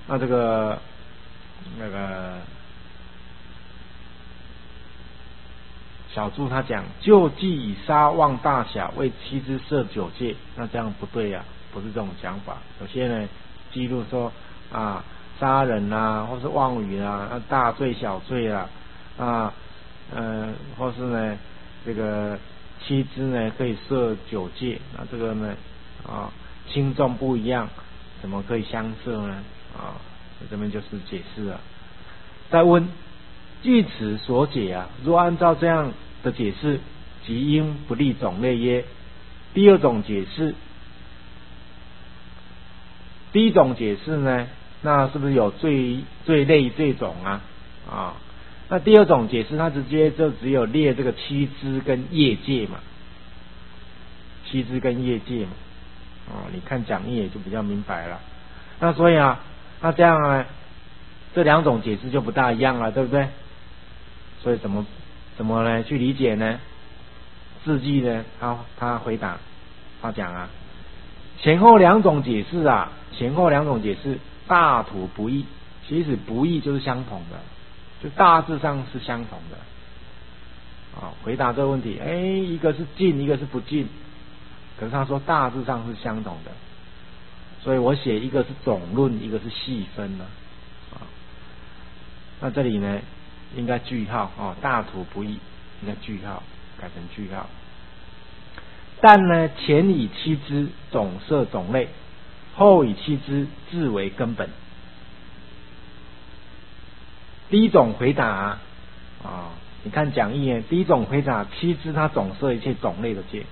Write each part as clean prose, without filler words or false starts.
那这个那个小注他讲，就计以杀旺大小为妻之设九戒，那这样不对呀、不是这种讲法。有些人记录说啊，杀人啊，或是妄语啊，大罪小罪啊，或是呢这个妻子呢可以设九戒，那这个呢轻重不一样，怎么可以相设呢？这边就是解释了。再问据此所解啊，若按照这样的解释，即应不立种类耶？第二种解释，第一种解释呢，那是不是有罪类这种啊？那第二种解释，它直接就只有列这个妻支跟业界嘛，妻支跟业界嘛，你看讲义也就比较明白了。那所以那这样呢，这两种解释就不大一样了，对不对？所以怎么呢去理解呢？字迹呢，他回答，他讲前后两种解释大图不异，其实不异就是相同的，就大致上是相同的。回答这个问题，一个是近，一个是不近，可是他说大致上是相同的，所以我写一个是总论，一个是细分了。那这里呢应该句号大图不异，应该句号改成句号。但呢前以妻支总设种类，后以妻支自为根本。第一种回答你看讲义第一种回答，妻支它总设一切种类的戒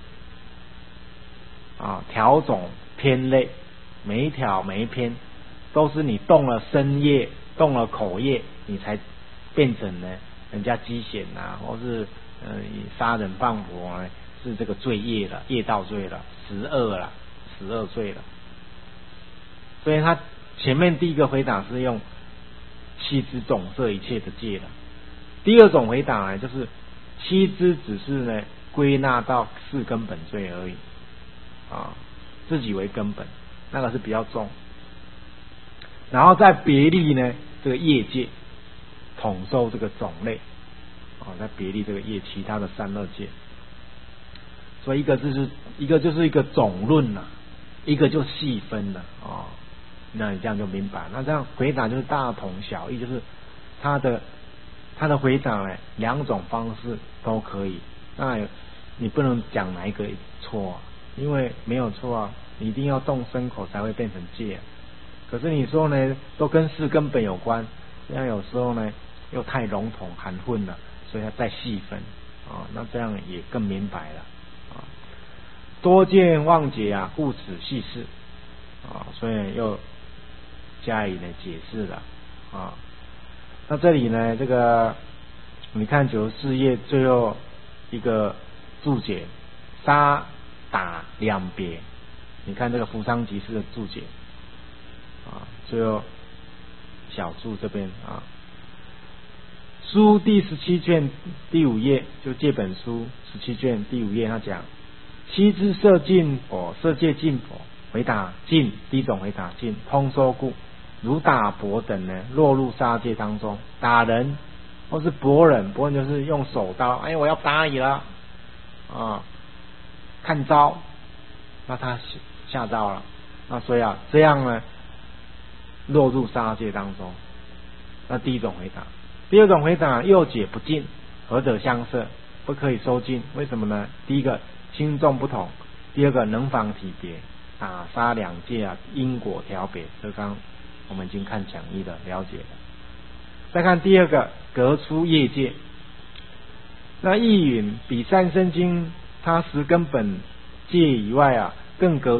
条种篇类，每一条每一篇都是你动了身业，动了口业，你才变成呢人家积嫌或是杀人放火是这个罪业了，业道罪了，12罪了。所以他前面第一个回答是用妻支总设一切的戒了。第二种回答呢，就是妻支只是呢归纳到4根本罪而已自己为根本，那个是比较重。然后再别立呢这个业界，统受这个种类再别立这个业其他的3、2戒。所以一个就是一个总论一个就细分了那你这样就明白。那这样回答就是大同小异，就是他的回答呢两种方式都可以。那你不能讲哪一个错因为没有错你一定要动身口才会变成戒。可是你说呢都跟4根本有关，这样有时候呢又太笼统含混了，所以要再细分那这样也更明白了多见忘解故此细事所以又加以呢解释了那这里呢这个你看94页最后一个注解，杀打两别，你看这个扶桑集士的注解最后小注这边书第17卷第5页，就这本书17卷第5页，他讲妻支设禁否，设戒禁否？回答禁，第一种回答禁，通说故，如打搏等呢落入杀戒当中。打人或是搏人就是用手刀，我要打你了看招，那他吓到了，那所以这样呢落入杀戒当中。那第一种回答。第二种回答，又解不禁，何者相摄？不可以收禁，为什么呢？第一个轻重不同，第二个能防体别，打杀两戒因果调别，这刚我们已经看讲义的了解了。再看第二个，革出业界。那义允比三生经它10根本戒以外更革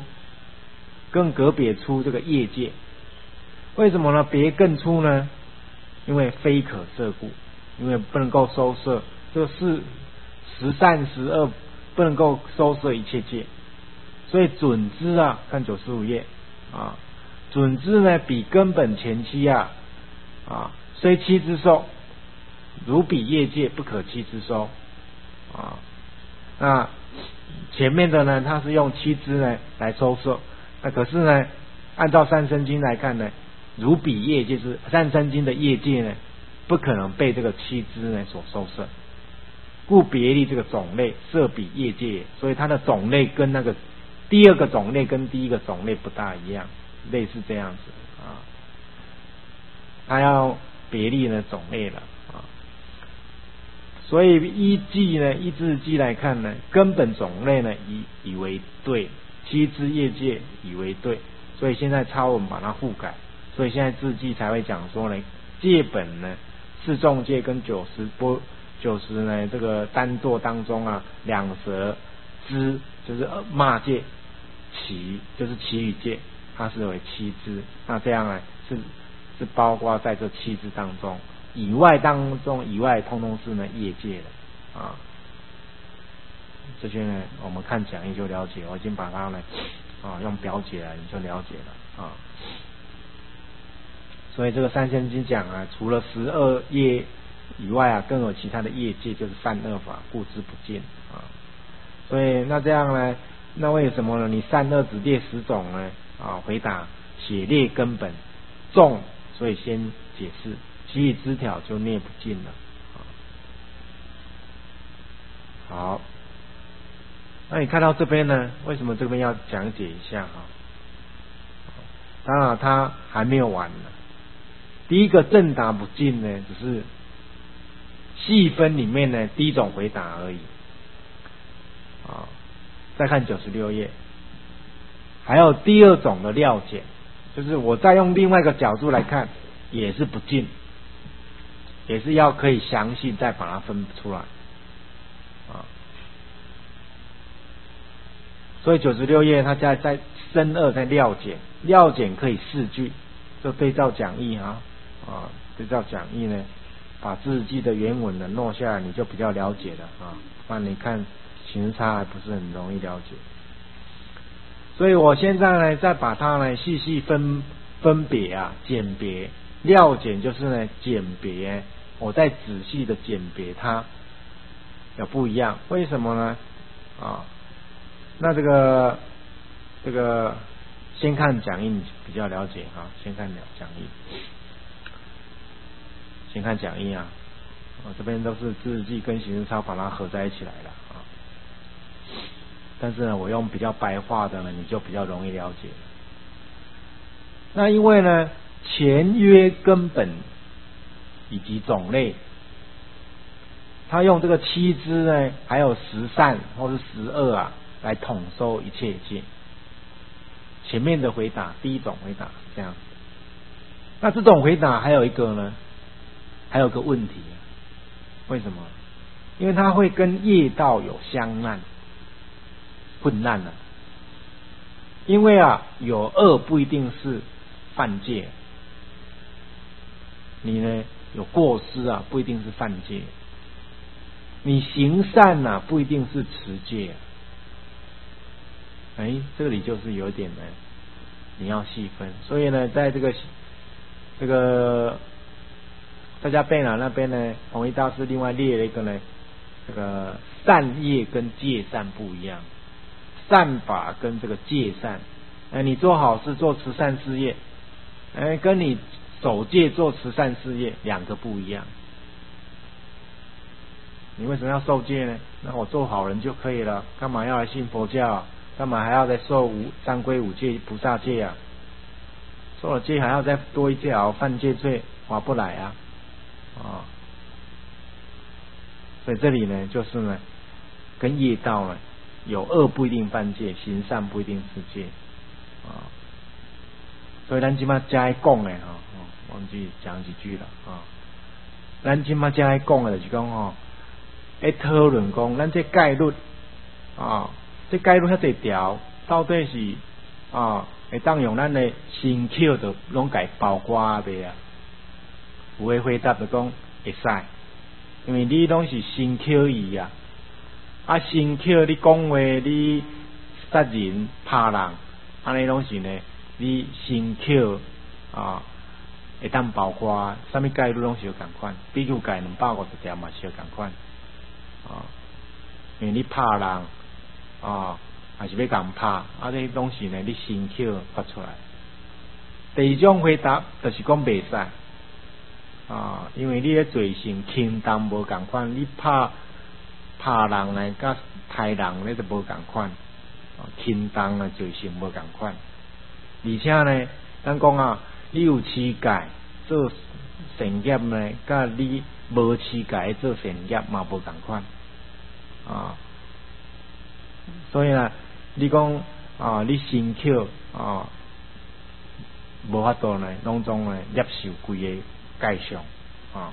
别出这个业界。为什么呢？别更出呢？因为非可摄故，因为不能够收摄，这个是10善10恶不能够收摄一切戒。所以准知看95页准知呢比根本前期虽妻之受，如比业界不可妻之收那前面的呢它是用妻之呢来收摄，那可是呢按照三生经来看呢， 如彼业界是三生经的业界呢，不可能被这个七支呢所收摄，故别立这个种类设比业界，所以它的种类跟那个第二个种类跟第一个种类不大一样，类似这样子啊，它要别立呢种类了啊，所以依计呢，依字计来看呢，根本种类呢以为对，七支业界以为对，所以现在抄文把它复改，所以现在字计才会讲说呢，戒本呢四众戒跟90呢这个单座当中啊，两舌支就是骂戒，其就是其余戒，它是为七支，那这样呢是包括在这七支当中，以外通通是呢业界的啊。这些呢我们看讲义就了解，我已经把它呢用表解了，你就了解了啊。所以这个三仙经讲啊，除了12业以外啊，更有其他的业界，就是善恶法，故知不尽啊。所以那这样呢，那为什么呢？你善恶只列10种呢？啊，回答写列根本重，所以先解释，其余枝条就列不尽了。好，那你看到这边呢，为什么这边要讲解一下啊？当然它还没有完呢。第一个正答不尽呢，只是细分里面呢第一种回答而已啊。再看96页，还有第二种的料解，就是我再用另外一个角度来看，也是不尽，也是要可以详细再把它分出来啊。所以96页它在深2在料解，料解可以4句，就对照讲义对照讲义呢，把字记的原文呢弄下来，你就比较了解了啊。不然你看形式差还不是很容易了解。所以我现在呢，再把它呢细细分别啊，鉴别料解就是呢鉴别，我再仔细的鉴别它有不一样，为什么呢？那这个先看讲义比较了解啊，先看讲义。先看讲义啊，这边都是字记跟形式抄把它合在一起来了啊。但是呢，我用比较白话的呢，你就比较容易了解。那因为呢，前约根本以及种类，他用这个7支呢，还有10善或是12啊，来统收一切戒。前面的回答，第一种回答是这样。那这种回答还有一个呢？还有个问题，为什么？因为它会跟业道有相难混乱了。因为有恶不一定是犯戒，你呢有过失不一定是犯戒，你行善不一定是持戒。这里就是有点呢，你要细分。所以呢，在这个大家贝朗那边呢，弘一大师另外列了一个呢，这个善业跟戒善不一样，善法跟这个戒善，你做好事做慈善事业，跟你守戒做慈善事业两个不一样。你为什么要受戒呢？那我做好人就可以了，干嘛要来信佛教？干嘛还要再受三归五戒菩萨戒啊？受了戒还要再多一戒犯戒罪划不来啊！所以这里呢，就是呢，跟业道呢，有恶不一定犯戒，行善不一定是戒所以咱今嘛加讲的忘记讲几句了咱今嘛加讲的就是讲讨论讲咱这戒律这戒律遐侪条，到底是会当用咱的身口就拢解包括未啊？有的回答就讲会使，因为你拢是身口意身口你讲话你杀人拍人，安尼拢是呢，你身口会当包括什么戒律拢是有共款，比如戒250条嘛是有共款因为你拍人还是要共拍，这拢是呢你身口发出来第二种回答就是讲袂使啊，因为你咧罪行轻重无共款，你拍人呢，甲杀人咧就无共款，轻重的罪行无共款。而且呢，咱讲啊，你有持戒做善业呢，甲你无持戒做善业嘛无共款啊。所以呢，你讲啊，你辛口啊，无法度呢，拢总呢接受规个戒相啊。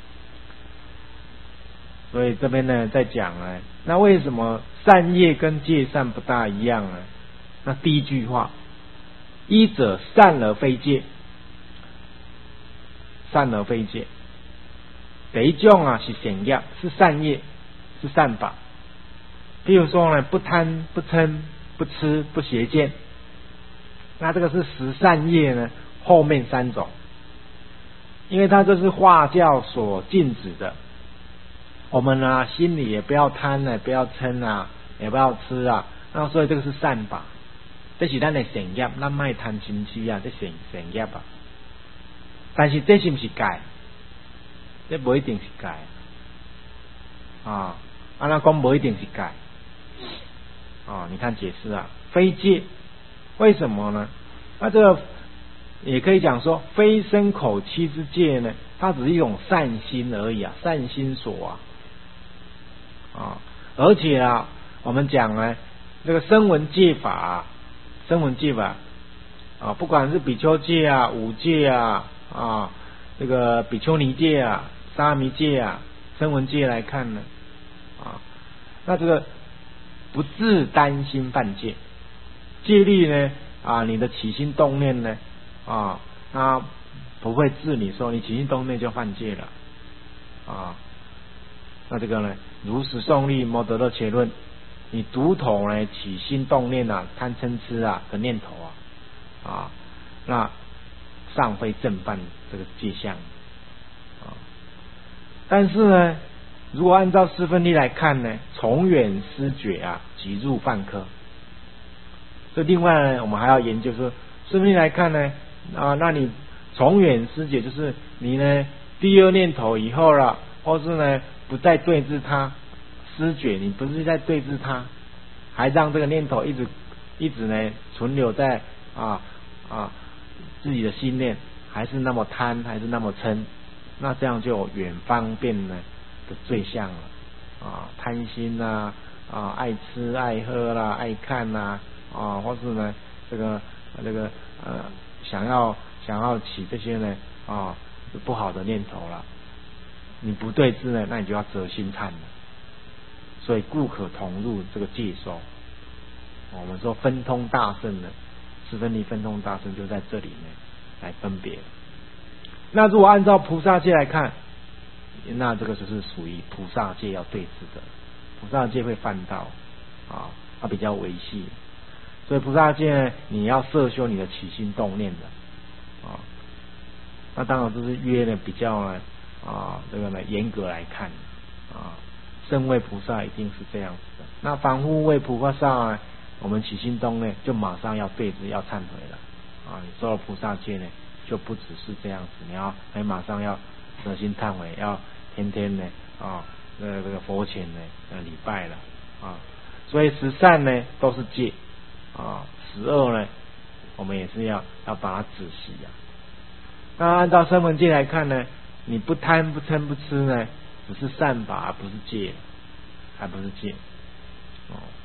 所以这边呢在讲呢，那为什么善业跟戒善不大一样呢？那第一句话，一者善而非戒，善而非戒。第一种啊是善业，是善业，是善法。譬如说呢，不贪、不嗔、不痴、不邪见，那这个是十善业呢后面三种，因为它这是化教所禁止的。我们呢心里也不要贪呢，不要嗔啊，也不要吃啊，那所以这个是善法，这是咱的善业，咱卖贪嗔痴啊，这善业啊。但是这是不是戒？这不一定是戒啊。按那讲不一定是戒啊。你看解释啊，非戒，为什么呢？那这个也可以讲说，非身口七之戒呢，它只是一种善心而已啊，善心所啊。而且啊，我们讲呢，这个声闻戒法啊，不管是比丘戒啊、五戒啊、这个比丘尼戒啊、沙弥戒啊、声闻戒来看呢，那这个不自担心犯戒，戒律呢你的起心动念呢它不会治你说你起心动念就犯戒了那这个呢，如实诵历摩得乐切论，你读头呢起心动念贪嗔痴的念头那尚非正犯这个戒相但是呢，如果按照四分例来看呢，从远思觉即入犯科。所以另外呢，我们还要研究说，四分例来看呢那你从远思觉就是你呢第二念头以后了，或是呢不再对治它，思觉你不是在对治它，还让这个念头一直呢存留在自己的心念，还是那么贪，还是那么嗔，那这样就有远方便呢的罪相了贪心爱吃爱喝啦，爱看啦或是呢这个想要起这些呢不好的念头了，你不对治呢，那你就要择心忏了。所以故可同入这个戒收。我们说分通大圣呢，四分离分通大圣就在这里呢来分别。那如果按照菩萨戒来看，那这个就是属于菩萨戒要对治的，菩萨戒会犯到它比较维系，所以菩萨戒呢，你要摄修你的起心动念的那当然这是约呢比较呢这个呢严格来看圣位菩萨一定是这样子的。那凡夫位菩萨呢，我们起心动念就马上要对治，要忏悔了你受了菩萨戒呢，就不只是这样子，你要马上要舍心忏悔，要天天呢这个佛前呢礼拜了所以十善呢都是戒十恶呢我们也是要把它仔细那按照声闻戒来看呢，你不贪不嗔不痴呢，只是善法而不是戒，还不是戒